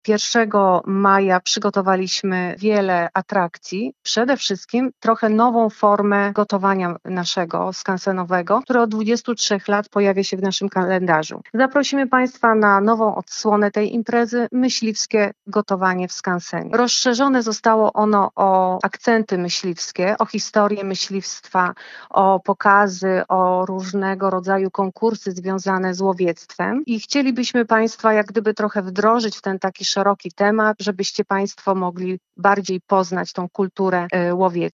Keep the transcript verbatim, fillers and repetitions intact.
pierwszego maja przygotowaliśmy wiele atrakcji, przede wszystkim trochę nową formę gotowania naszego skansenowego, które od dwudziestu trzech lat pojawia się w naszym kalendarzu. Zaprosimy Państwa na nową odsłonę tej imprezy, myśliwskie gotowanie w skansenie. Rozszerzone zostało ono o akcenty myśliwskie, o historię myśliwstwa, o pokazy, o różnego rodzaju konkursy związane z łowiectwem i chcielibyśmy Państwa jak gdyby trochę wdrożyć w ten taki szeroki temat, żebyście Państwo mogli bardziej poznać tą kulturę łowiecką.